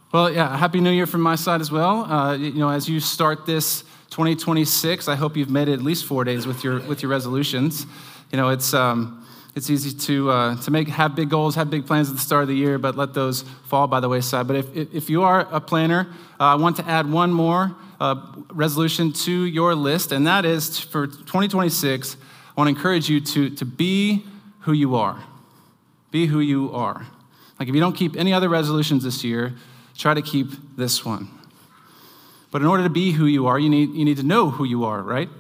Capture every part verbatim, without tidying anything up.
Well, yeah, Happy New Year from my side as well. Uh, you know, as you start this twenty twenty-six, I hope you've made it at least four days with your with your resolutions. You know, it's um, it's easy to uh, to make have big goals, have big plans at the start of the year, but let those fall by the wayside. But if if you are a planner, uh, I want to add one more uh, resolution to your list, and that is for twenty twenty-six. I want to encourage you to to be who you are. Be who you are. Like if you don't keep any other resolutions this year, try to keep this one. But in order to be who you are, you need you need to know who you are, right?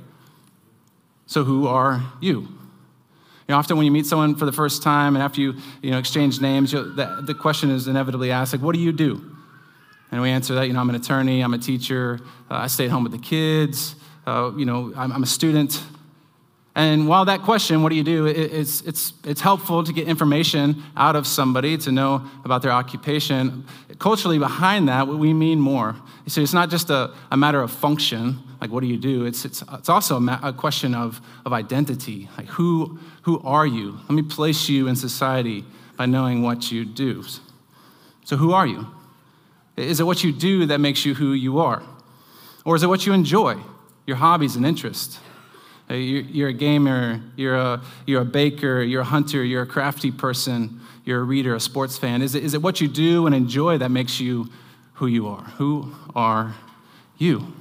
So who are you? You know, often when you meet someone for the first time and after you you know exchange names, the, the question is inevitably asked, like, what do you do? And we answer that, you know, I'm an attorney, I'm a teacher, uh, I stay at home with the kids, uh, you know, I'm, I'm a student. And while that question, what do you do, it, it's, it's, it's helpful to get information out of somebody to know about their occupation. Culturally behind that, we mean more. So it's not just a, a matter of function, like what do you do? It's, it's, it's also a, ma- a question of, of identity, like who, who are you? Let me place you in society by knowing what you do. So who are you? Is it what you do that makes you who you are? Or is it what you enjoy, your hobbies and interests? You're a gamer, you're a, you're a baker, you're a hunter, you're a crafty person, you're a reader, a sports fan. Is it, is it what you do and enjoy that makes you who you are? Who are you?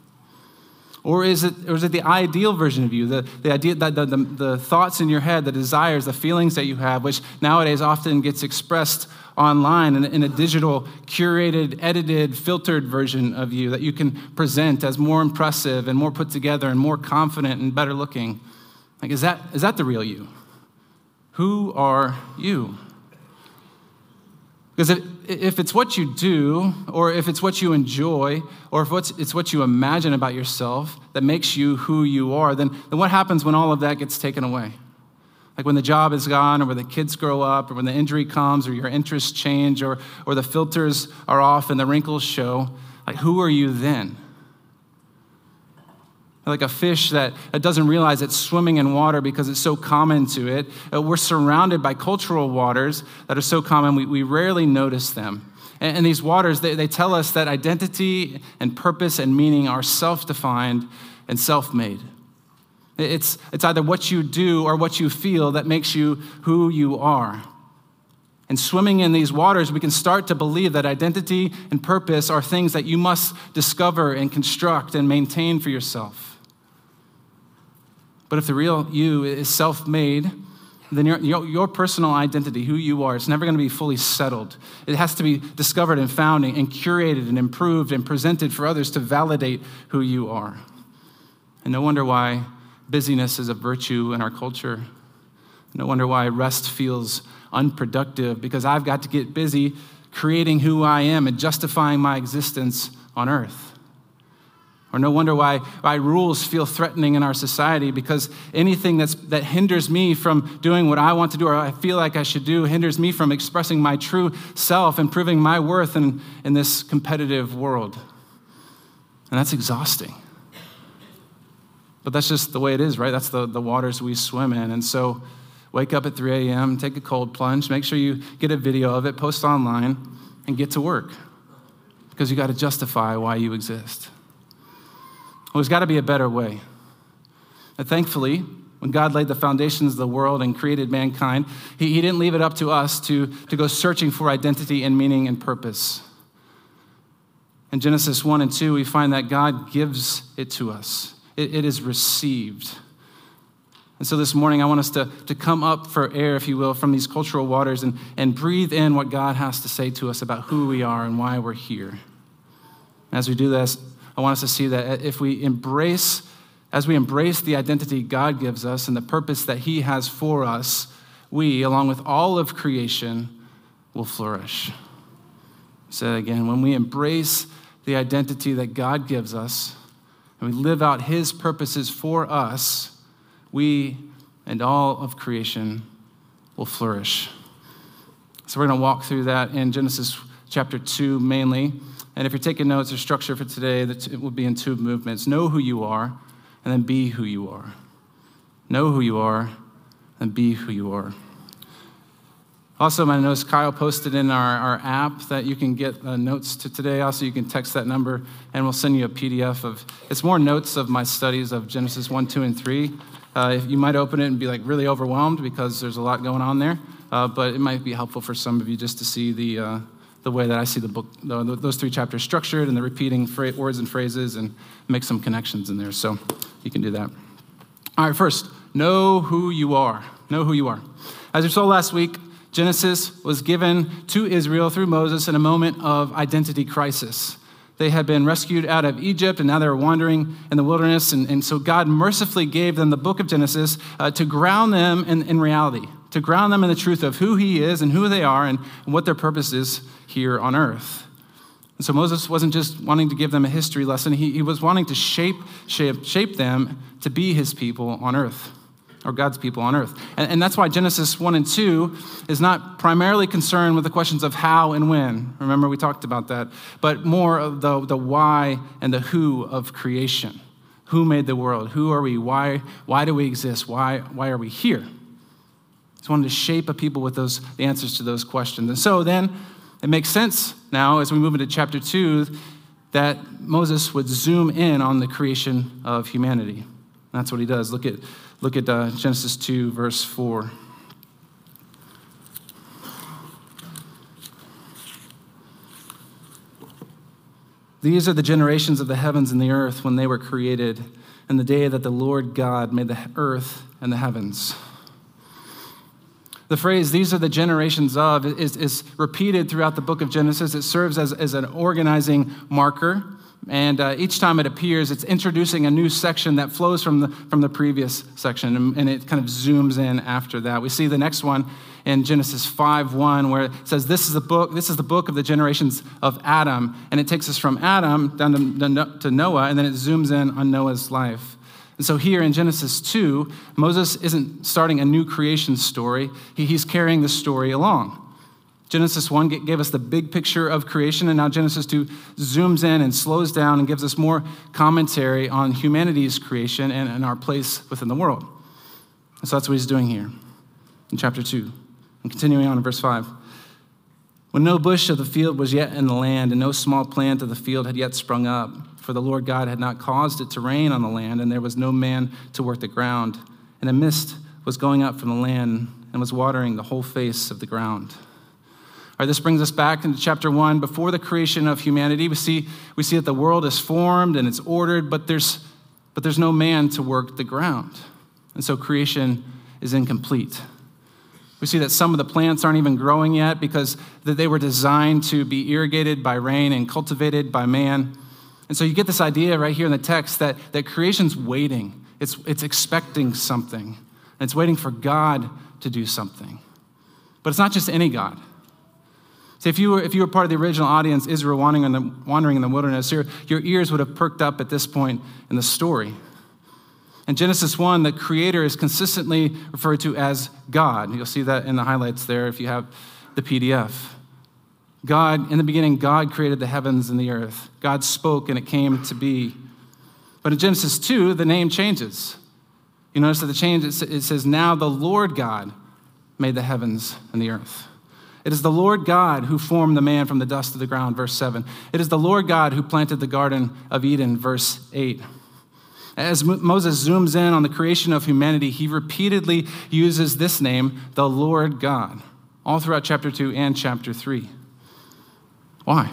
Or is it, or is it the ideal version of you, the, the idea, the, the, the, the thoughts in your head, the desires, the feelings that you have, which nowadays often gets expressed online in, in a digital, curated, edited, filtered version of you that you can present as more impressive and more put together and more confident and better looking? Like, is that is that the real you? Who are you? Because if, if it's what you do, or if it's what you enjoy, or if it's, it's what you imagine about yourself that makes you who you are, then, then what happens when all of that gets taken away? Like when the job is gone, or when the kids grow up, or when the injury comes, or your interests change, or, or the filters are off and the wrinkles show, like who are you then? Like a fish that, that doesn't realize it's swimming in water because it's so common to it. Uh, we're surrounded by cultural waters that are so common, we, we rarely notice them. And, and these waters, they, they tell us that identity and purpose and meaning are self-defined and self-made. It's, it's either what you do or what you feel that makes you who you are. And swimming in these waters, we can start to believe that identity and purpose are things that you must discover and construct and maintain for yourself. But if the real you is self-made, then your, your, your personal identity, who you are, it's never going to be fully settled. It has to be discovered and found and curated and improved and presented for others to validate who you are. And no wonder why busyness is a virtue in our culture. No wonder why rest feels unproductive, because I've got to get busy creating who I am and justifying my existence on earth. Or no wonder why, why rules feel threatening in our society, because anything that's, that hinders me from doing what I want to do or I feel like I should do hinders me from expressing my true self and proving my worth in, in this competitive world. And that's exhausting. But that's just the way it is, right? That's the, the waters we swim in. And so wake up at three a.m., take a cold plunge, make sure you get a video of it, post online, and get to work. Because you got to justify why you exist. Well, there's got to be a better way. And thankfully, when God laid the foundations of the world and created mankind, he, he didn't leave it up to us to, to go searching for identity and meaning and purpose. In Genesis one and two, we find that God gives it to us. It, it is received. And so this morning, I want us to, to come up for air, if you will, from these cultural waters and, and breathe in what God has to say to us about who we are and why we're here. As we do this, I want us to see that if we embrace, as we embrace the identity God gives us and the purpose that he has for us, we, along with all of creation, will flourish. Say it again, when we embrace the identity that God gives us and we live out his purposes for us, we and all of creation will flourish. So we're going to walk through that in Genesis chapter two mainly. And if you're taking notes or structure for today, it will be in two movements. Know who you are, and then be who you are. Know who you are, and be who you are. Also, I noticed Kyle posted in our, our app that you can get uh, notes to today. Also, you can text that number, and we'll send you a P D F of, it's more notes of my studies of Genesis one, two, and three. Uh, you might open it and be like really overwhelmed because there's a lot going on there, uh, but it might be helpful for some of you just to see the uh, the way that I see the book, the, those three chapters structured, and the repeating fra- words and phrases, and make some connections in there. So you can do that. All right, first, know who you are. Know who you are. As we saw last week, Genesis was given to Israel through Moses in a moment of identity crisis. They had been rescued out of Egypt, and now they were wandering in the wilderness. And, and so God mercifully gave them the book of Genesis uh, to ground them in, in reality, to ground them in the truth of who he is and who they are and what their purpose is here on earth. And so Moses wasn't just wanting to give them a history lesson. He, he was wanting to shape, shape, shape them to be his people on earth, or God's people on earth. And, and that's why Genesis one and two is not primarily concerned with the questions of how and when. Remember, we talked about that. But more of the, the why and the who of creation. Who made the world? Who are we? Why, why do we exist? Why, why are we here? He's wanted to shape a people with those the answers to those questions. And so then it makes sense now as we move into chapter two that Moses would zoom in on the creation of humanity. That's what he does. Look at Look at uh, Genesis two, verse four. These are the generations of the heavens and the earth when they were created, in the day that the Lord God made the earth and the heavens. The phrase, these are the generations of, is, is repeated throughout the book of Genesis. It serves as, as an organizing marker. And uh, each time it appears, it's introducing a new section that flows from the from the previous section, and, and it kind of zooms in after that. We see the next one in Genesis five one, where it says, "This is the book. This is the book of the generations of Adam," and it takes us from Adam down to, to Noah, and then it zooms in on Noah's life. And so here in Genesis two, Moses isn't starting a new creation story; he, he's carrying the story along. Genesis one gave us the big picture of creation, and now Genesis two zooms in and slows down and gives us more commentary on humanity's creation and, and our place within the world. And so that's what he's doing here in chapter two. And continuing on in verse five. When no bush of the field was yet in the land, and no small plant of the field had yet sprung up, for the Lord God had not caused it to rain on the land, and there was no man to work the ground, and a mist was going up from the land and was watering the whole face of the ground. All right, this brings us back into chapter one. Before the creation of humanity, we see we see that the world is formed and it's ordered, but there's but there's no man to work the ground. And so creation is incomplete. We see that some of the plants aren't even growing yet because they were designed to be irrigated by rain and cultivated by man. And so you get this idea right here in the text that, that creation's waiting. It's, it's expecting something. And it's waiting for God to do something. But it's not just any God. See, if you were if you were part of the original audience, Israel wandering in the, wandering in the wilderness, your, your ears would have perked up at this point in the story. In Genesis one, the Creator is consistently referred to as God. You'll see that in the highlights there if you have the P D F. God, in the beginning, God created the heavens and the earth. God spoke and it came to be. But in Genesis two, the name changes. You notice that the change, it says, now the Lord God made the heavens and the earth. It is the Lord God who formed the man from the dust of the ground, verse seven. It is the Lord God who planted the Garden of Eden, verse eight. As Moses zooms in on the creation of humanity, he repeatedly uses this name, the Lord God, all throughout chapter two and chapter three. Why?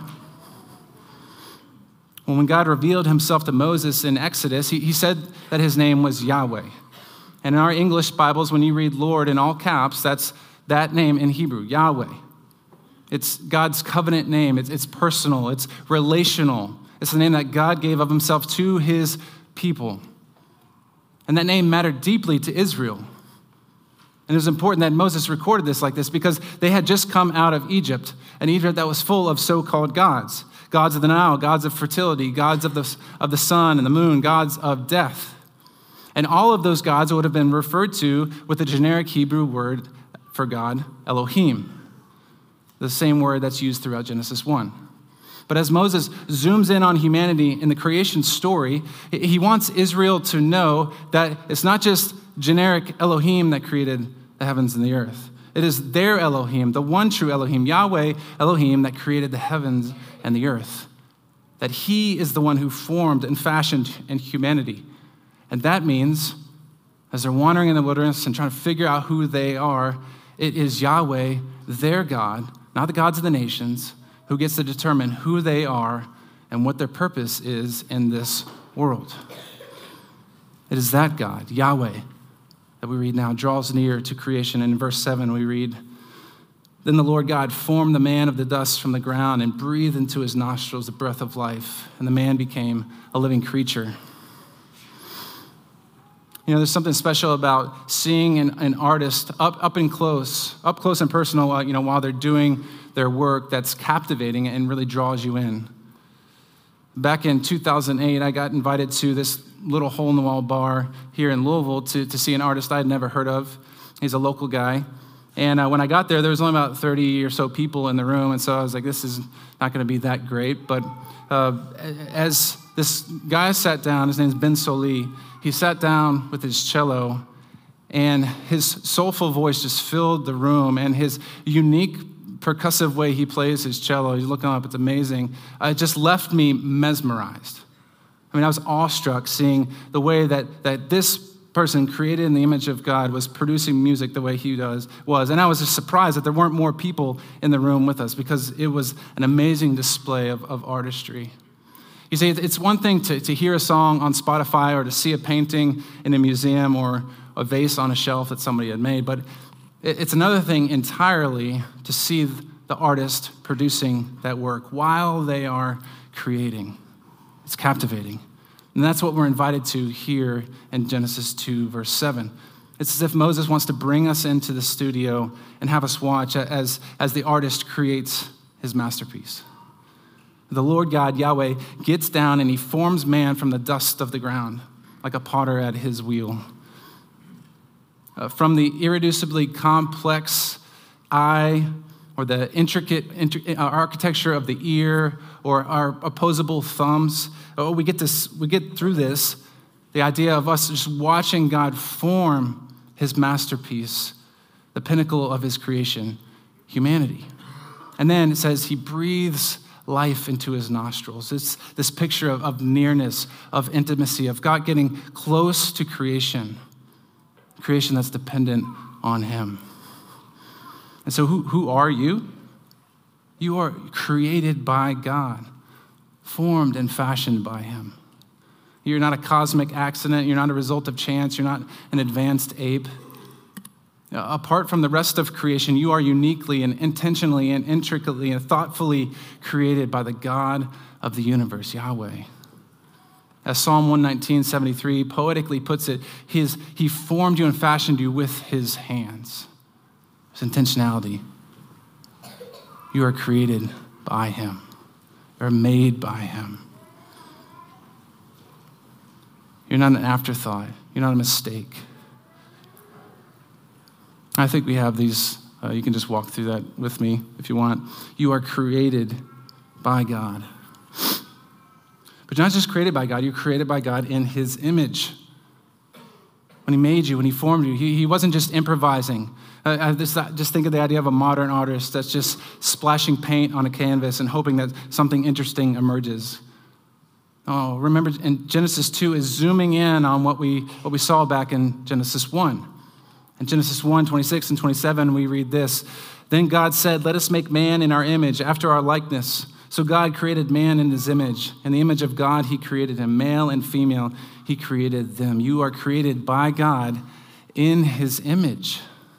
Well, when God revealed himself to Moses in Exodus, he, he said that his name was Yahweh. And in our English Bibles, when you read Lord in all caps, that's that name in Hebrew, Yahweh. It's God's covenant name. It's, it's personal. It's relational. It's the name that God gave of himself to his people. And that name mattered deeply to Israel. And it was important that Moses recorded this like this because they had just come out of Egypt, an Egypt that was full of so-called gods. Gods of the Nile, gods of fertility, gods of the, of the sun and the moon, gods of death. And all of those gods would have been referred to with the generic Hebrew word for God, Elohim, the same word that's used throughout Genesis one. But as Moses zooms in on humanity in the creation story, he wants Israel to know that it's not just generic Elohim that created the heavens and the earth. It is their Elohim, the one true Elohim, Yahweh Elohim, that created the heavens and the earth. That he is the one who formed and fashioned in humanity. And that means, as they're wandering in the wilderness and trying to figure out who they are, it is Yahweh, their God, not the gods of the nations, who gets to determine who they are and what their purpose is in this world. It is that God, Yahweh, that we read now, draws near to creation. And in verse seven, we read, "Then the Lord God formed the man of the dust from the ground and breathed into his nostrils the breath of life, and the man became a living creature." You know, there's something special about seeing an, an artist up, up and close, up close and personal, uh, you know, while they're doing their work that's captivating and really draws you in. Back in two thousand eight, I got invited to this little hole-in-the-wall bar here in Louisville to, to see an artist I had never heard of. He's a local guy. And uh, when I got there, there was only about thirty or so people in the room, and so I was like, this is not going to be that great. But uh, as this guy sat down, his name's Ben Soli, he sat down with his cello, and his soulful voice just filled the room, and his unique percussive way he plays his cello, he's looking up, it's amazing, uh, it just left me mesmerized. I mean, I was awestruck seeing the way that, that this person created in the image of God was producing music the way he does was. And I was just surprised that there weren't more people in the room with us, because it was an amazing display of, of artistry. You see, it's one thing to, to hear a song on Spotify or to see a painting in a museum or a vase on a shelf that somebody had made, but it's another thing entirely to see the artist producing that work while they are creating. It's captivating. And that's what we're invited to here in Genesis two, verse seven. It's as if Moses wants to bring us into the studio and have us watch as, as the artist creates his masterpiece. The Lord God, Yahweh, gets down and he forms man from the dust of the ground, like a potter at his wheel. Uh, from the irreducibly complex eye, or the intricate inter- uh, architecture of the ear, or our opposable thumbs, oh, we get this. We get through this. The idea of us just watching God form his masterpiece, the pinnacle of his creation, humanity. And then it says he breathes life into his nostrils. It's this picture of, of nearness, of intimacy, of God getting close to creation. Creation that's dependent on him. And so who, who are you? You are created by God, formed and fashioned by him. You're not a cosmic accident. You're not a result of chance. You're not an advanced ape. Apart from the rest of creation, you are uniquely and intentionally and intricately and thoughtfully created by the God of the universe, Yahweh. As Psalm one nineteen, seventy-three poetically puts it, his, he formed you and fashioned you with his hands. His intentionality. You are created by him. You are made by him. You're not an afterthought. You're not a mistake. I think we have these, uh, you can just walk through that with me if you want. You are created by God. But you're not just created by God, you're created by God in his image. When he made you, when he formed you, he, he wasn't just improvising. Uh, I just, just think of the idea of a modern artist that's just splashing paint on a canvas and hoping that something interesting emerges. Oh, remember, in Genesis two is zooming in on what we, what we saw back in Genesis one. In Genesis one, twenty-six and twenty-seven, we read this. Then God said, let us make man in our image, after our likeness. So God created man in his image. In the image of God, he created him. Male and female, he created them. You are created by God in his image.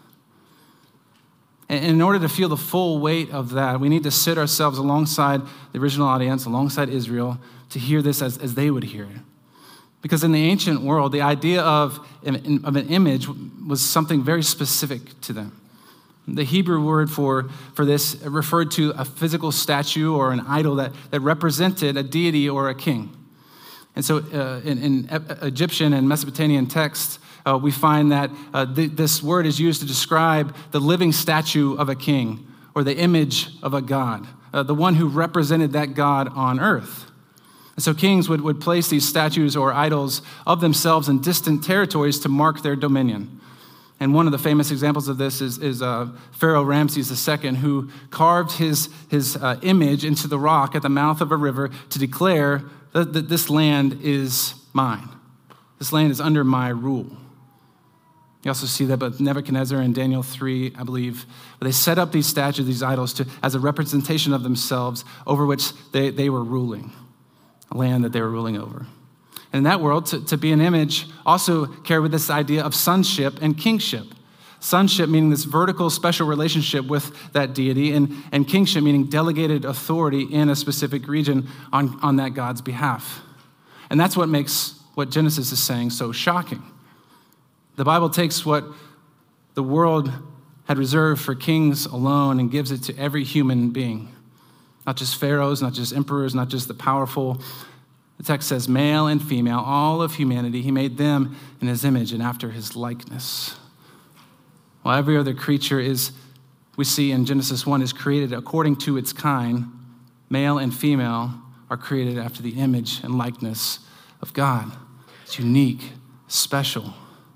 And in order to feel the full weight of that, we need to sit ourselves alongside the original audience, alongside Israel, to hear this as, as they would hear it. Because in the ancient world, the idea of, of an image was something very specific to them. The Hebrew word for, for this referred to a physical statue or an idol that, that represented a deity or a king. And so uh, in, in Egyptian and Mesopotamian texts, uh, we find that uh, th- this word is used to describe the living statue of a king or the image of a god, uh, the one who represented that god on earth. And so kings would, would place these statues or idols of themselves in distant territories to mark their dominion. And one of the famous examples of this is, is uh, Pharaoh Ramses the Second, who carved his, his uh, image into the rock at the mouth of a river to declare that, that this land is mine. This land is under my rule. You also see that with Nebuchadnezzar in Daniel three, I believe, where they set up these statues, these idols, to, as a representation of themselves over which they, they were ruling, a land that they were ruling over. And in that world, to, to be an image also carried with this idea of sonship and kingship. Sonship meaning this vertical special relationship with that deity, and, and kingship meaning delegated authority in a specific region on, on that God's behalf. And that's what makes what Genesis is saying so shocking. The Bible takes what the world had reserved for kings alone and gives it to every human being. Not just pharaohs, not just emperors, not just the powerful. The text says male and female, all of humanity, he made them in his image and after his likeness. While every other creature is, we see in Genesis one, is created according to its kind, male and female are created after the image and likeness of God. It's unique, special.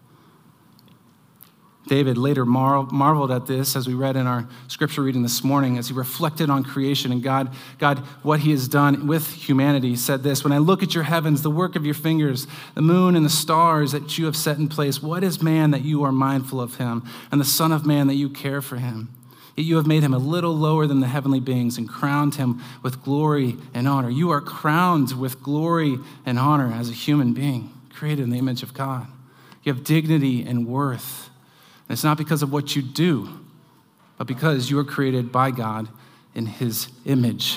David later mar- marveled at this, as we read in our scripture reading this morning, as he reflected on creation and God, God, what he has done with humanity. He said this, when I look at your heavens, the work of your fingers, the moon and the stars that you have set in place, what is man that you are mindful of him, and the son of man that you care for him? Yet you have made him a little lower than the heavenly beings and crowned him with glory and honor. You are crowned with glory and honor as a human being, created in the image of God. You have dignity and worth. And it's not because of what you do, but because you are created by God in his image.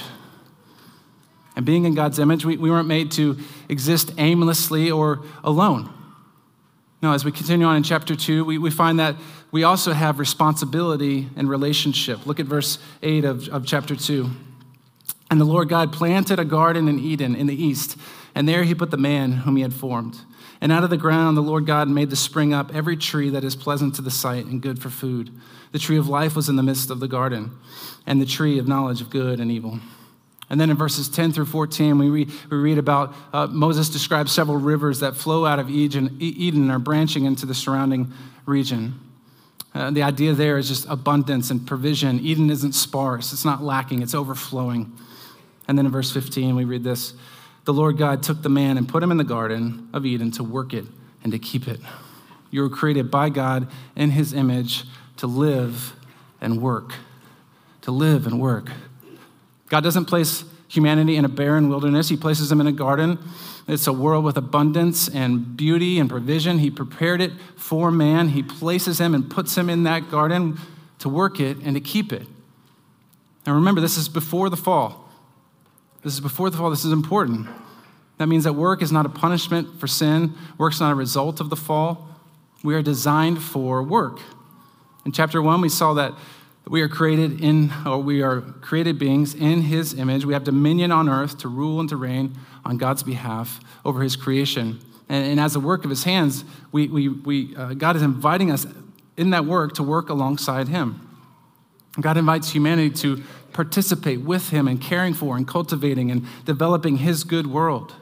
And being in God's image, we, we weren't made to exist aimlessly or alone. No, as we continue on in chapter two, we, we find that we also have responsibility and relationship. Look at verse eight of, of chapter two. And the Lord God planted a garden in Eden in the east, and there he put the man whom he had formed. And out of the ground, the Lord God made to spring up every tree that is pleasant to the sight and good for food. The tree of life was in the midst of the garden, and the tree of knowledge of good and evil. And then in verses ten through fourteen, we read, we read about uh, Moses describes several rivers that flow out of Eden, Eden and are branching into the surrounding region. Uh, the idea there is just abundance and provision. Eden isn't sparse. It's not lacking. It's overflowing. And then in verse fifteen, we read this. The Lord God took the man and put him in the garden of Eden to work it and to keep it. You were created by God in his image to live and work. To live and work. God doesn't place humanity in a barren wilderness. He places them in a garden. It's a world with abundance and beauty and provision. He prepared it for man. He places him and puts him in that garden to work it and to keep it. And remember, this is before the fall. This is before the fall. This is important. That means that work is not a punishment for sin. Work's not a result of the fall. We are designed for work. In chapter one, we saw that we are created in, or we are created beings in his image. We have dominion on earth to rule and to reign on God's behalf over his creation. And, and as a work of his hands, we, we, we, uh, God is inviting us in that work to work alongside him. God invites humanity to participate with him in caring for and cultivating and developing his good world.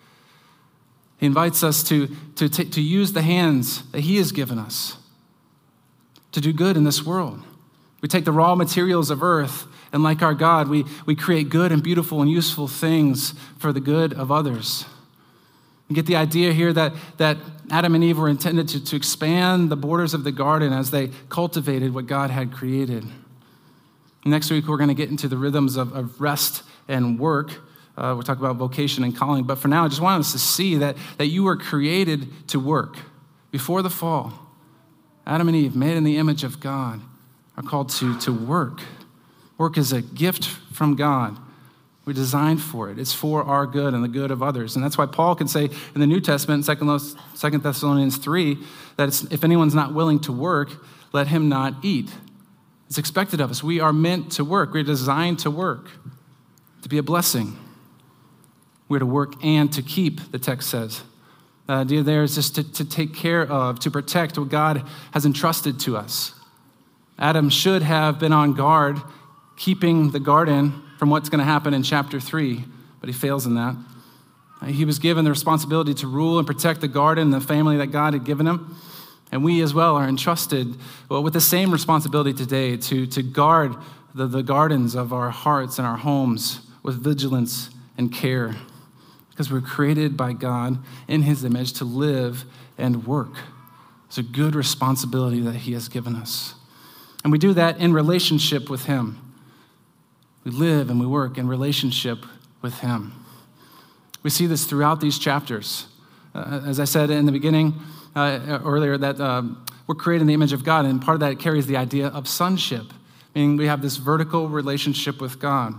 He invites us to, to, t- to use the hands that he has given us to do good in this world. We take the raw materials of earth, and like our God, we, we create good and beautiful and useful things for the good of others. You get the idea here that, that Adam and Eve were intended to, to expand the borders of the garden as they cultivated what God had created. Next week, we're going to get into the rhythms of, of rest and work. Uh, we'll talk about vocation and calling. But for now, I just want us to see that, that you were created to work. Before the fall, Adam and Eve, made in the image of God, are called to, to work. Work is a gift from God. We're designed for it. It's for our good and the good of others. And that's why Paul can say in the New Testament, Second Thessalonians three, that it's, if anyone's not willing to work, let him not eat. It's expected of us. We are meant to work. We're designed to work, to be a blessing. We're to work and to keep, the text says. The idea there is just to, to take care of, to protect what God has entrusted to us. Adam should have been on guard, keeping the garden from what's going to happen in chapter three, but he fails in that. He was given the responsibility to rule and protect the garden, the family that God had given him. And we as well are entrusted well, with the same responsibility today to, to guard the, the gardens of our hearts and our homes with vigilance and care, because we're created by God in his image to live and work. It's a good responsibility that he has given us. And we do that in relationship with him. We live and we work in relationship with him. We see this throughout these chapters. Uh, as I said in the beginning, uh, earlier, that um, we're created in the image of God, and part of that carries the idea of sonship, meaning we have this vertical relationship with God,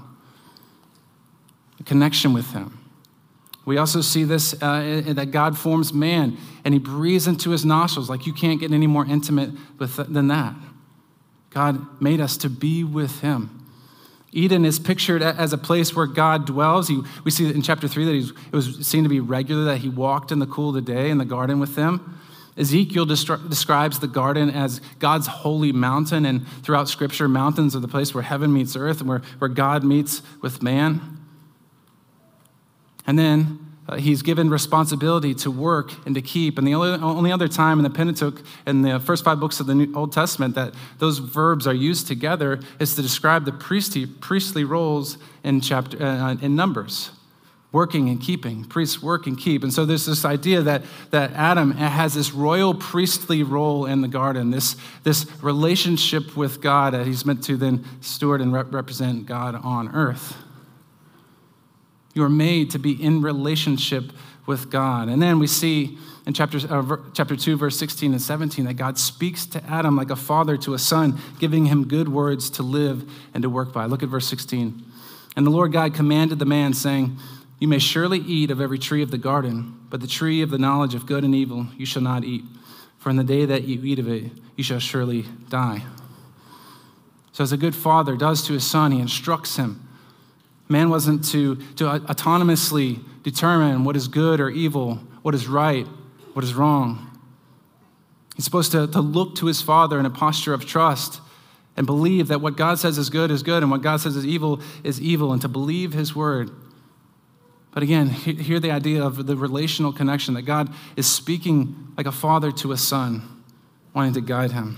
a connection with him. We also see this, uh, that God forms man, and he breathes into his nostrils, like you can't get any more intimate with than that. God made us to be with him. Eden is pictured as a place where God dwells. He, we see in chapter three that he's, it was seen to be regular that he walked in the cool of the day in the garden with them. Ezekiel destri- describes the garden as God's holy mountain, and throughout Scripture, mountains are the place where heaven meets earth and where, where God meets with man. And then uh, he's given responsibility to work and to keep. And the only, only other time in the Pentateuch, in the first five books of the New, Old Testament, that those verbs are used together is to describe the priestly, priestly roles in, chapter, uh, in Numbers. Working and keeping. Priests work and keep. And so there's this idea that, that Adam has this royal priestly role in the garden, this, this relationship with God that he's meant to then steward and rep- represent God on earth. You are made to be in relationship with God. And then we see in chapter, uh, chapter two, verse sixteen and seventeen, that God speaks to Adam like a father to a son, giving him good words to live and to work by. Look at verse sixteen. And the Lord God commanded the man, saying, you may surely eat of every tree of the garden, but the tree of the knowledge of good and evil you shall not eat. For in the day that you eat of it, you shall surely die. So as a good father does to his son, he instructs him. Man wasn't to, to autonomously determine what is good or evil, what is right, what is wrong. He's supposed to, to look to his father in a posture of trust and believe that what God says is good is good and what God says is evil is evil, and to believe his word. But again, hear the idea of the relational connection, that God is speaking like a father to a son, wanting to guide him.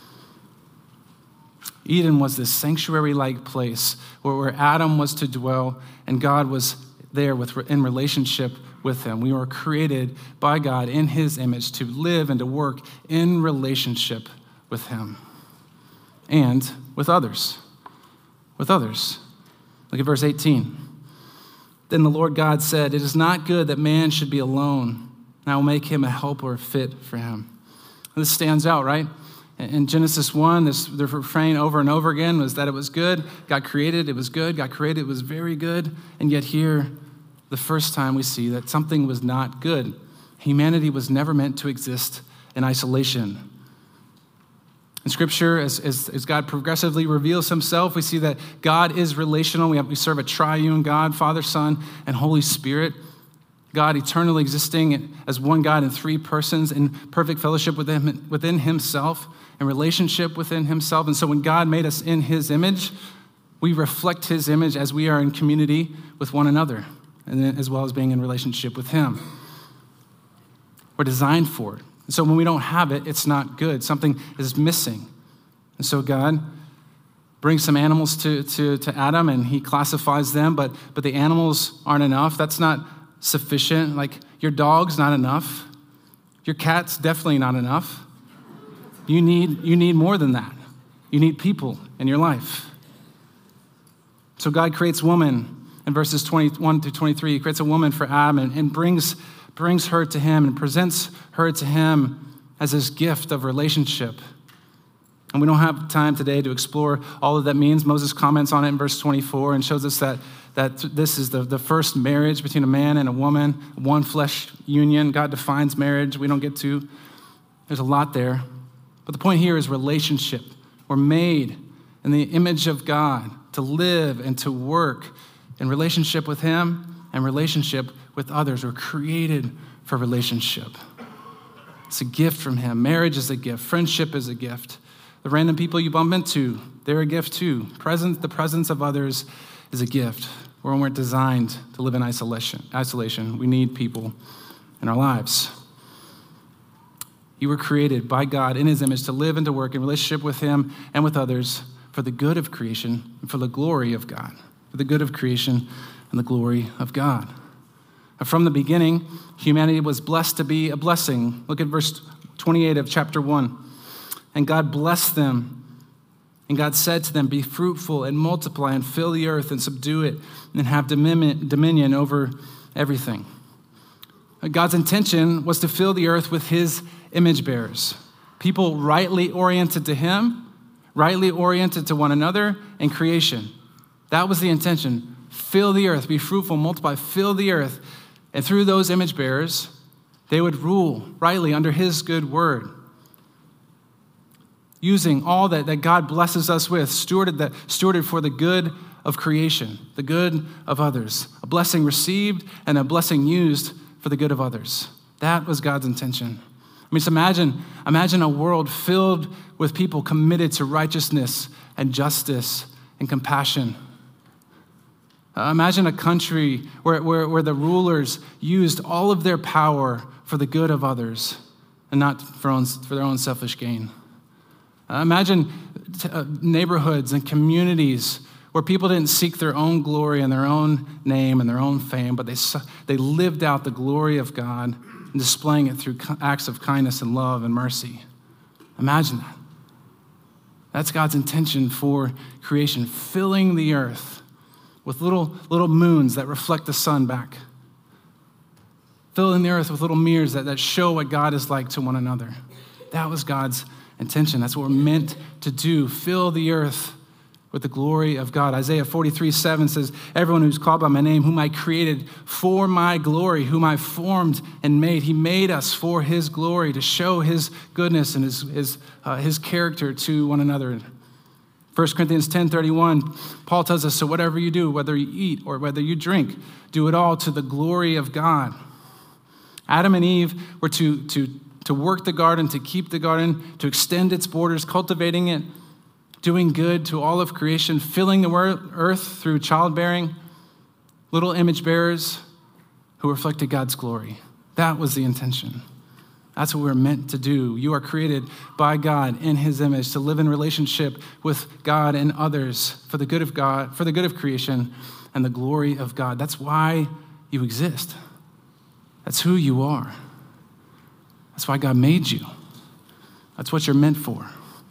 Eden was this sanctuary-like place where, where Adam was to dwell and God was there with, in relationship with him. We were created by God in his image to live and to work in relationship with him and with others. With others. Look at verse eighteen. Then the Lord God said, it is not good that man should be alone, and I will make him a helper fit for him. And this stands out, right? In Genesis one, this, the refrain over and over again was that it was good. God created, it was good. God created, it was very good. And yet here, the first time we see that something was not good. Humanity was never meant to exist in isolation. In Scripture, as, as, as God progressively reveals himself, we see that God is relational. We, have, we serve a triune God, Father, Son, and Holy Spirit. God eternally existing as one God in three persons in perfect fellowship within, within himself and relationship within himself. And so when God made us in his image, we reflect his image as we are in community with one another, and as well as being in relationship with him. We're designed for it. And so when we don't have it, it's not good. Something is missing. And so God brings some animals to, to, to Adam, and he classifies them, but, but the animals aren't enough. That's not sufficient. Like, your dog's not enough. Your cat's definitely not enough. You need, you need more than that. You need people in your life. So God creates woman in verses twenty-one through twenty-three. He creates a woman for Adam and, and brings, brings her to him and presents her to him as his gift of relationship. And we don't have time today to explore all of that means. Moses comments on it in verse twenty-four and shows us that, that this is the, the first marriage between a man and a woman, one flesh union. God defines marriage. We don't get to. There's a lot there. But the point here is relationship. We're made in the image of God to live and to work in relationship with him and relationship with others. We're created for relationship. It's a gift from him. Marriage is a gift. Friendship is a gift. The random people you bump into, they're a gift too. Presence, the presence of others is a gift. We weren't designed to live in isolation. Isolation. We need people in our lives. You were created by God in his image to live and to work in relationship with him and with others for the good of creation and for the glory of God. For the good of creation and the glory of God. From the beginning, humanity was blessed to be a blessing. Look at verse twenty-eight of chapter one. And God blessed them. And God said to them, be fruitful and multiply and fill the earth and subdue it and have dominion over everything. God's intention was to fill the earth with his image bearers, people rightly oriented to him, rightly oriented to one another, and creation. That was the intention. Fill the earth, be fruitful, multiply, fill the earth. And through those image bearers, they would rule rightly under his good word. Using all that, that God blesses us with, stewarded, that, stewarded for the good of creation, the good of others. A blessing received and a blessing used for the good of others. That was God's intention. I mean, just imagine, imagine a world filled with people committed to righteousness and justice and compassion. Uh, imagine a country where, where, where the rulers used all of their power for the good of others and not for, own, for their own selfish gain. Uh, imagine t- uh, neighborhoods and communities where people didn't seek their own glory and their own name and their own fame, but they, they lived out the glory of God and displaying it through acts of kindness and love and mercy. Imagine that. That's God's intention for creation, filling the earth with little, little moons that reflect the sun back. Filling the earth with little mirrors that, that show what God is like to one another. That was God's intention. That's what we're meant to do. Fill the earth with the glory of God. Isaiah forty-three seven says, everyone who's called by my name, whom I created for my glory, whom I formed and made. He made us for his glory to show his goodness and his, his, uh, his character to one another. First Corinthians ten thirty-one, Paul tells us, so whatever you do, whether you eat or whether you drink, do it all to the glory of God. Adam and Eve were to, to, to work the garden, to keep the garden, to extend its borders, cultivating it, doing good to all of creation, filling the earth through childbearing, little image bearers who reflected God's glory. That was the intention. That's what we're meant to do. You are created by God in his image to live in relationship with God and others for the good of God, for the good of creation and the glory of God. That's why you exist. That's who you are. That's why God made you. That's what you're meant for.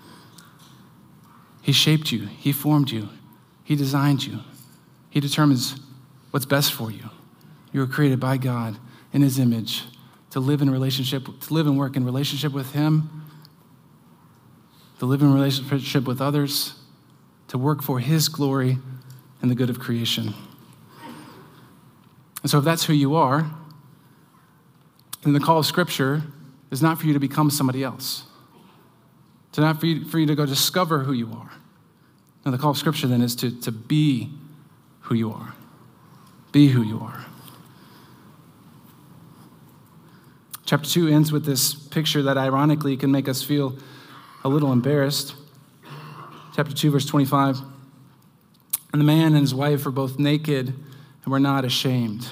He shaped you. He formed you. He designed you. He determines what's best for you. You were created by God in his image to live in relationship, to live and work in relationship with him, to live in relationship with others, to work for his glory and the good of creation. And so if that's who you are, then the call of Scripture is not for you to become somebody else. It's not for you, for you to go discover who you are. And the call of Scripture then is to, to be who you are. Be who you are. Chapter two ends with this picture that ironically can make us feel a little embarrassed. Chapter two, verse twenty-five. And the man and his wife were both naked and were not ashamed.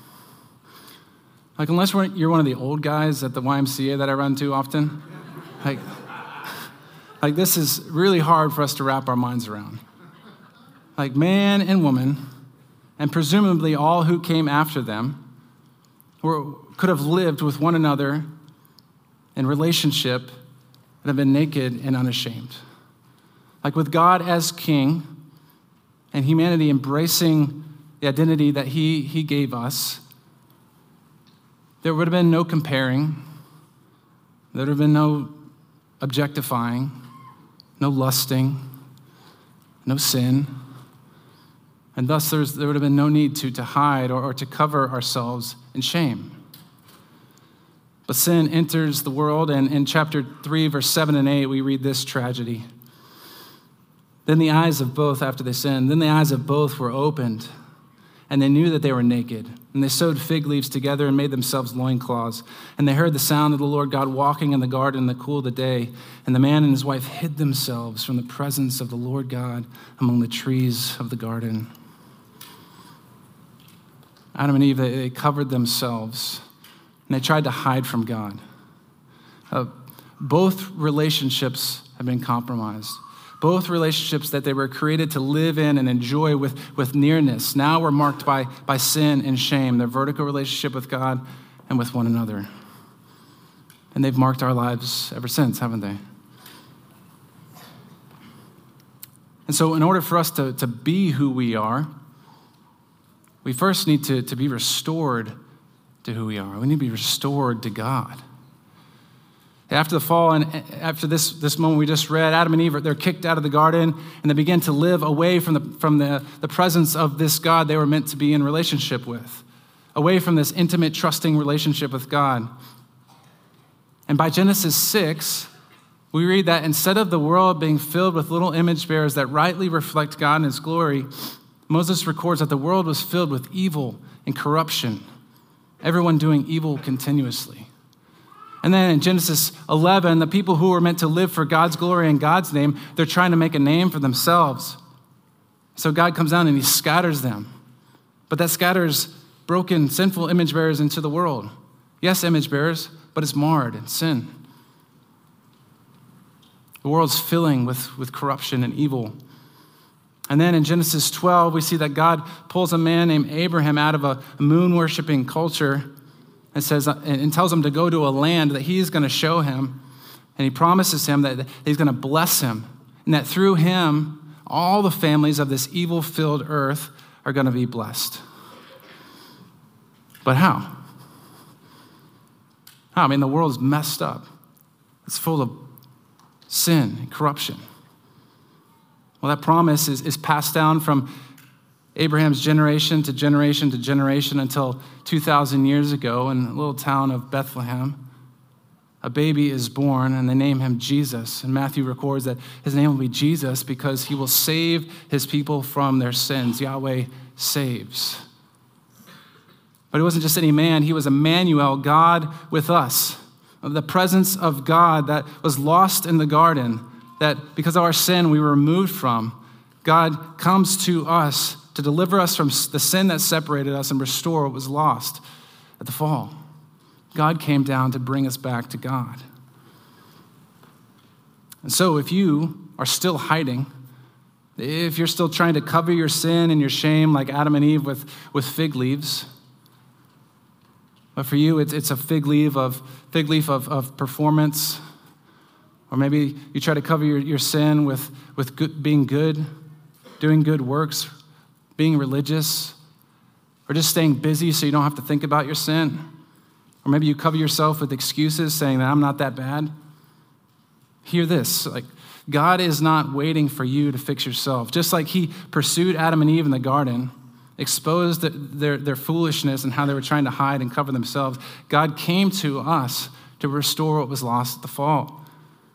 Like, unless we're, you're one of the old guys at the Y M C A that I run to often, like, like this is really hard for us to wrap our minds around. Like, man and woman, and presumably all who came after them, were, could have lived with one another in relationship and have been naked and unashamed. Like, with God as king and humanity embracing the identity that he, he gave us, there would have been no comparing. There would have been no objectifying, no lusting, no sin. And thus there's, there would have been no need to, to hide or, or to cover ourselves in shame. But sin enters the world, and in chapter three, verse seven and eight, we read this tragedy. Then the eyes of both, after they sinned, then the eyes of both were opened, and they knew that they were naked. And they sewed fig leaves together and made themselves loincloths. And they heard the sound of the Lord God walking in the garden in the cool of the day. And the man and his wife hid themselves from the presence of the Lord God among the trees of the garden. Adam and Eve, they covered themselves, and they tried to hide from God. Uh, both relationships have been compromised. Both relationships that they were created to live in and enjoy with, with nearness now were marked by, by sin and shame, their vertical relationship with God and with one another. And they've marked our lives ever since, haven't they? And so in order for us to, to be who we are, we first need to, to be restored to who we are. We need to be restored to God. After the fall and after this, this moment we just read, Adam and Eve, they're kicked out of the garden and they begin to live away from the, from the, the presence of this God they were meant to be in relationship with, away from this intimate, trusting relationship with God. And by Genesis six, we read that instead of the world being filled with little image bearers that rightly reflect God and his glory, Moses records that the world was filled with evil and corruption, everyone doing evil continuously. And then in Genesis eleven, the people who were meant to live for God's glory and God's name, they're trying to make a name for themselves. So God comes down and he scatters them. But that scatters broken, sinful image bearers into the world. Yes, image bearers, but it's marred in sin. The world's filling with, with corruption and evil. And then in Genesis twelve, we see that God pulls a man named Abraham out of a moon-worshiping culture and says and tells him to go to a land that he's going to show him. And he promises him that he's going to bless him and that through him, all the families of this evil-filled earth are going to be blessed. But how? How? I mean, the world's messed up. It's full of sin and corruption. Well, that promise is, is passed down from Abraham's generation to generation to generation until two thousand years ago in the little town of Bethlehem. A baby is born and they name him Jesus. And Matthew records that his name will be Jesus because he will save his people from their sins. Yahweh saves. But he wasn't just any man, he was Emmanuel, God with us. The presence of God that was lost in the garden, that because of our sin we were removed from. God comes to us to deliver us from the sin that separated us and restore what was lost at the fall. God came down to bring us back to God. And so if you are still hiding, if you're still trying to cover your sin and your shame like Adam and Eve with, with fig leaves, but for you it's, it's a fig leaf of fig leaf of, of performance, or maybe you try to cover your, your sin with, with good, being good, doing good works, being religious, or just staying busy so you don't have to think about your sin. Or maybe you cover yourself with excuses saying that I'm not that bad. Hear this, like God is not waiting for you to fix yourself. Just like he pursued Adam and Eve in the garden, exposed their, their foolishness and how they were trying to hide and cover themselves, God came to us to restore what was lost at the fall.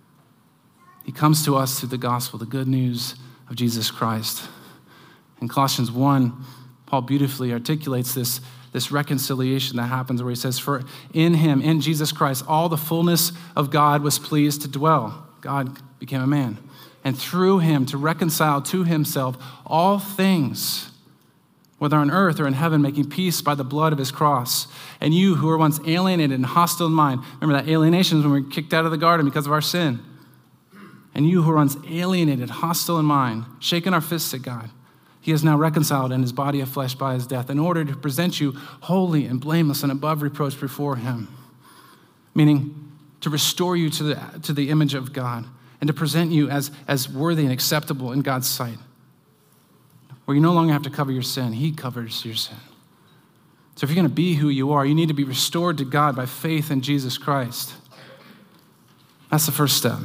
He comes to us through the gospel, the good news of Jesus Christ. In Colossians one, Paul beautifully articulates this, this reconciliation that happens where he says, for in him, in Jesus Christ, all the fullness of God was pleased to dwell. God became a man. And through him to reconcile to himself all things, whether on earth or in heaven, making peace by the blood of his cross. And you who were once alienated and hostile in mind, remember that alienation is when we were kicked out of the garden because of our sin. And you who were once alienated, hostile in mind, shaking our fists at God, he is now reconciled in his body of flesh by his death in order to present you holy and blameless and above reproach before him. Meaning to restore you to the, to the image of God and to present you as, as worthy and acceptable in God's sight. Where you no longer have to cover your sin. He covers your sin. So if you're going to be who you are, you need to be restored to God by faith in Jesus Christ. That's the first step.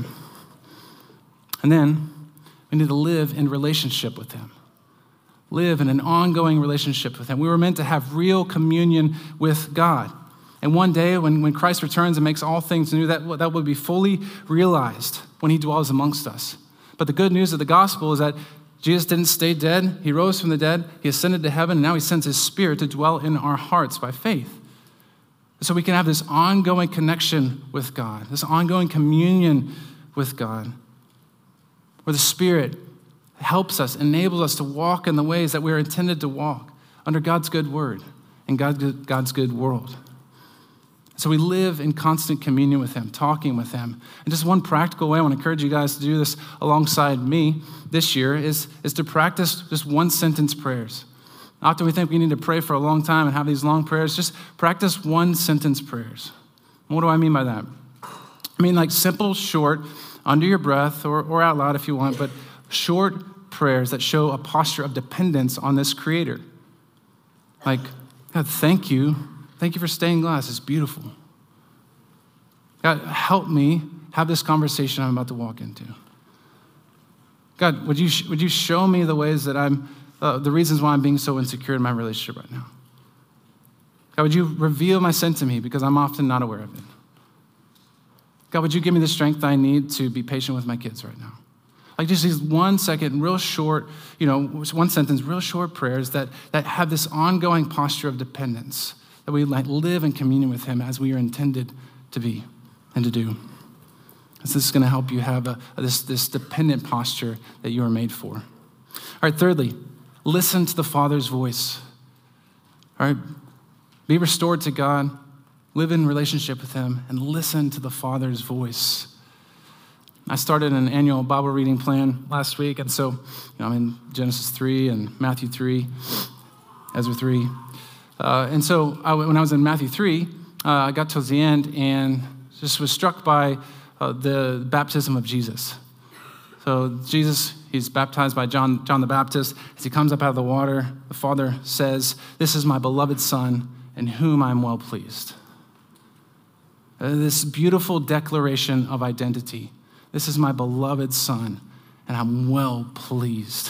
And then we need to live in relationship with him. Live in an ongoing relationship with him. We were meant to have real communion with God. And one day when, when Christ returns and makes all things new, that, that will be fully realized when he dwells amongst us. But the good news of the gospel is that Jesus didn't stay dead. He rose from the dead. He ascended to heaven. And now he sends his spirit to dwell in our hearts by faith. So we can have this ongoing connection with God, this ongoing communion with God, where the Spirit helps us, enables us to walk in the ways that we're intended to walk under God's good word and God's good, God's good world. So we live in constant communion with him, talking with him. And just one practical way I want to encourage you guys to do this alongside me this year is, is to practice just one sentence prayers. Often we think we need to pray for a long time and have these long prayers. Just practice one sentence prayers. What do I mean by that? I mean like simple, short, under your breath or, or out loud if you want, but short prayers that show a posture of dependence on this creator. Like, God, thank you. Thank you for stained glass. It's beautiful. God, help me have this conversation I'm about to walk into. God, would you would you show me the ways that I'm, uh, the reasons why I'm being so insecure in my relationship right now? God, would you reveal my sin to me because I'm often not aware of it? God, would you give me the strength I need to be patient with my kids right now? Like just these one second, real short, you know, one sentence, real short prayers that, that have this ongoing posture of dependence, that we might live in communion with him as we are intended to be and to do. This is going to help you have a, this, this dependent posture that you are made for. All right, thirdly, listen to the Father's voice. All right, be restored to God, live in relationship with him, and listen to the Father's voice. I started an annual Bible reading plan last week, and so you know, I'm in Genesis three and Matthew three, Ezra three. Uh, and so I, when I was in Matthew three, uh, I got towards the end and just was struck by uh, the baptism of Jesus. So Jesus, he's baptized by John, John the Baptist. As he comes up out of the water, the Father says, "This is my beloved Son, in whom I'm well pleased." Uh, this beautiful declaration of identity. This is my beloved Son, and I'm well pleased.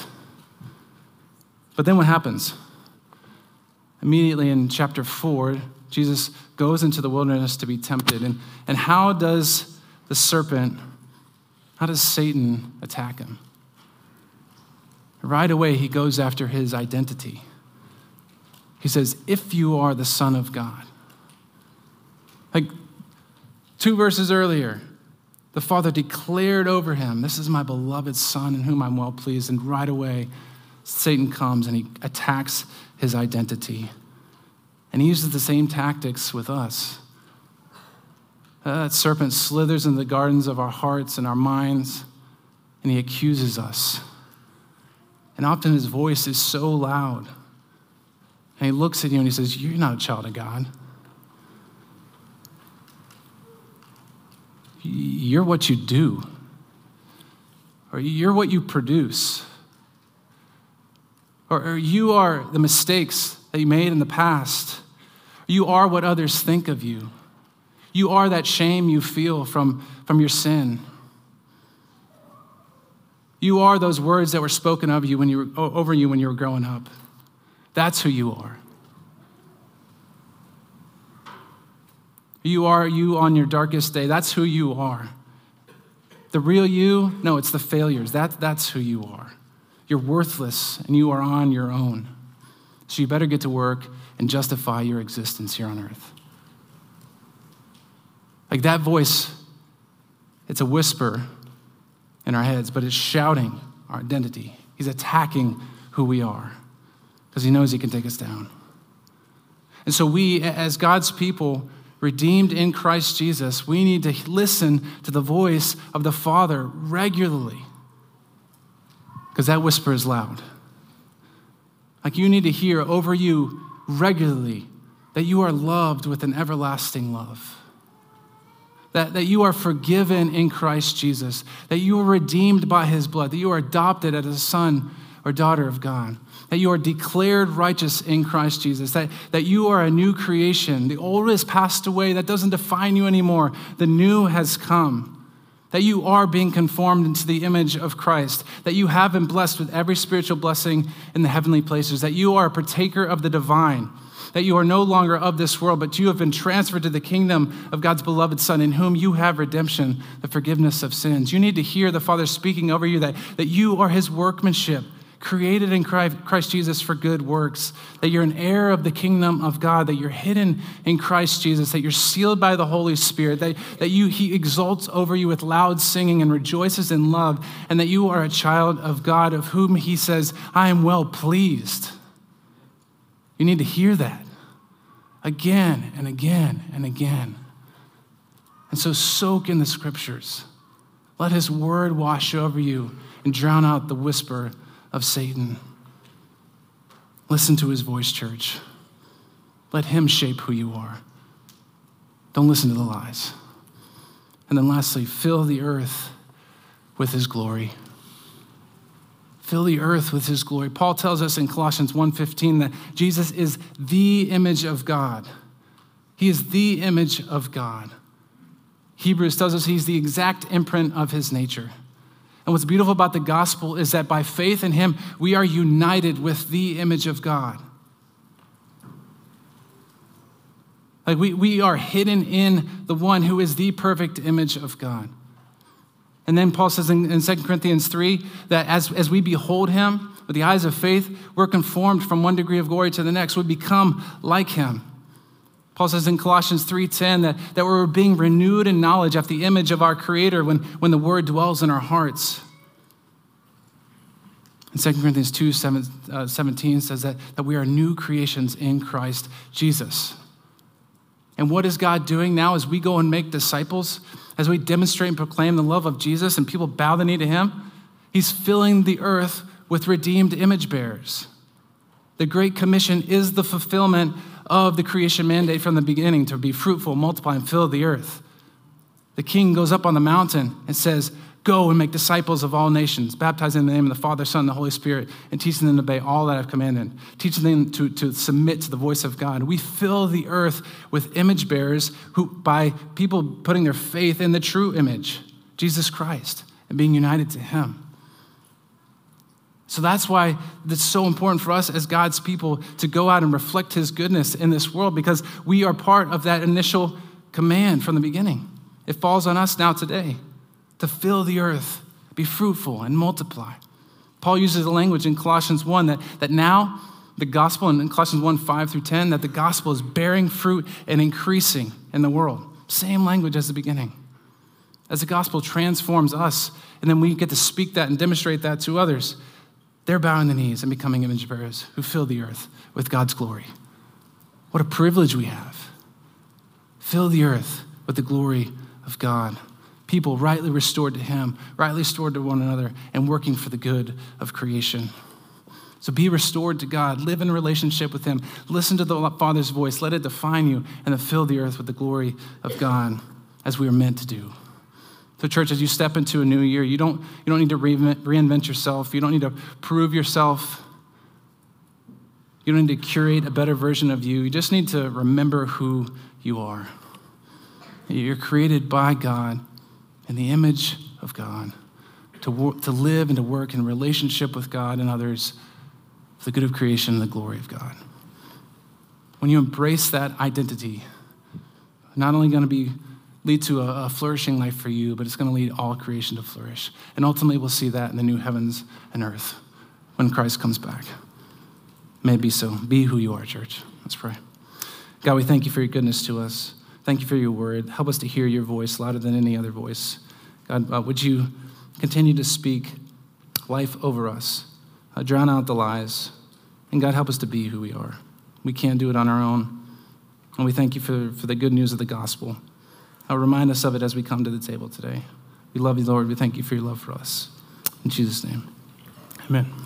But then what happens? Immediately in chapter four, Jesus goes into the wilderness to be tempted. And, and how does the serpent, how does Satan attack him? Right away, he goes after his identity. He says, "If you are the Son of God." Like two verses earlier, the Father declared over him, "This is my beloved Son in whom I'm well pleased." And right away, Satan comes and he attacks his identity. And he uses the same tactics with us. Uh, that serpent slithers in the gardens of our hearts and our minds, and he accuses us. And often his voice is so loud. And he looks at you and he says, "You're not a child of God. You're what you do. Or you're what you produce. Or, or you are the mistakes that you made in the past. You are what others think of you. You are that shame you feel from, from your sin. You are those words that were spoken of you when you were, over you when you were growing up. That's who you are. You are you on your darkest day. That's who you are. The real you, no, it's the failures. That, that's who you are. You're worthless and you are on your own. So you better get to work and justify your existence here on earth. Like that voice, it's a whisper in our heads, but it's shouting our identity. He's attacking who we are because he knows he can take us down. And so we, as God's people, redeemed in Christ Jesus, we need to listen to the voice of the Father regularly because that whisper is loud. Like you need to hear over you regularly that you are loved with an everlasting love. That, that you are forgiven in Christ Jesus. That you are redeemed by his blood. That you are adopted as a son or daughter of God. That you are declared righteous in Christ Jesus. That, that you are a new creation. The old has passed away. That doesn't define you anymore. The new has come. That you are being conformed into the image of Christ. That you have been blessed with every spiritual blessing in the heavenly places. That you are a partaker of the divine. That you are no longer of this world, but you have been transferred to the kingdom of God's beloved Son, in whom you have redemption, the forgiveness of sins. You need to hear the Father speaking over you that, that you are his workmanship, created in Christ Jesus for good works, that you're an heir of the kingdom of God, that you're hidden in Christ Jesus, that you're sealed by the Holy Spirit, that, that you he exalts over you with loud singing and rejoices in love, and that you are a child of God of whom he says, "I am well pleased." You need to hear that. again and again and again. And so soak in the scriptures. Let his word wash over you and drown out the whisper of Satan. Listen to his voice, church. Let him shape who you are. Don't listen to the lies. And then lastly, fill the earth with his glory. Fill the earth with his glory. Paul tells us in Colossians one fifteen that Jesus is the image of God. He is the image of God. Hebrews tells us he's the exact imprint of his nature. And what's beautiful about the gospel is that by faith in him, we are united with the image of God. Like we, we are hidden in the one who is the perfect image of God. And then Paul says in, in Second Corinthians three that as, as we behold him with the eyes of faith, we're conformed from one degree of glory to the next. We become like him. Paul says in Colossians three ten that, that we're being renewed in knowledge after the image of our Creator when, when the word dwells in our hearts. And Second Corinthians two seventeen says that, that we are new creations in Christ Jesus. And what is God doing now as we go and make disciples, as we demonstrate and proclaim the love of Jesus and people bow the knee to him? He's filling the earth with redeemed image bearers. The Great Commission is the fulfillment of the creation mandate from the beginning to be fruitful, multiply, and fill the earth. The king goes up on the mountain and says, go and make disciples of all nations, baptizing in the name of the Father, Son, and the Holy Spirit, and teaching them to obey all that I've commanded, teaching them to, to submit to the voice of God. We fill the earth with image bearers who, by people putting their faith in the true image, Jesus Christ, and being united to him. So that's why it's so important for us as God's people to go out and reflect his goodness in this world, because we are part of that initial command from the beginning. It falls on us now today to fill the earth, be fruitful, and multiply. Paul uses the language in Colossians one that, that now the gospel, in Colossians one, five through ten, that the gospel is bearing fruit and increasing in the world. Same language as the beginning. As the gospel transforms us, and then we get to speak that and demonstrate that to others, they're bowing the knees and becoming image bearers who fill the earth with God's glory. What a privilege we have. Fill the earth with the glory of God. People rightly restored to him, rightly restored to one another, and working for the good of creation. So be restored to God. Live in a relationship with him. Listen to the Father's voice. Let it define you, and then fill the earth with the glory of God as we are meant to do. So church, as you step into a new year, you don't, you don't need to reinvent, reinvent yourself. You don't need to prove yourself. You don't need to curate a better version of you. You just need to remember who you are. You're created by God in the image of God to, work, to live and to work in relationship with God and others for the good of creation and the glory of God. When you embrace that identity, not only going to be lead to a, a flourishing life for you, but it's going to lead all creation to flourish. And ultimately, we'll see that in the new heavens and earth when Christ comes back. May it be so. Be who you are, church. Let's pray. God, we thank you for your goodness to us. Thank you for your word. Help us to hear your voice louder than any other voice. God, uh, would you continue to speak life over us, uh, drown out the lies, and God, help us to be who we are. We can't do it on our own. And we thank you for, for the good news of the gospel. Uh, remind us of it as we come to the table today. We love you, Lord. We thank you for your love for us. In Jesus' name, amen.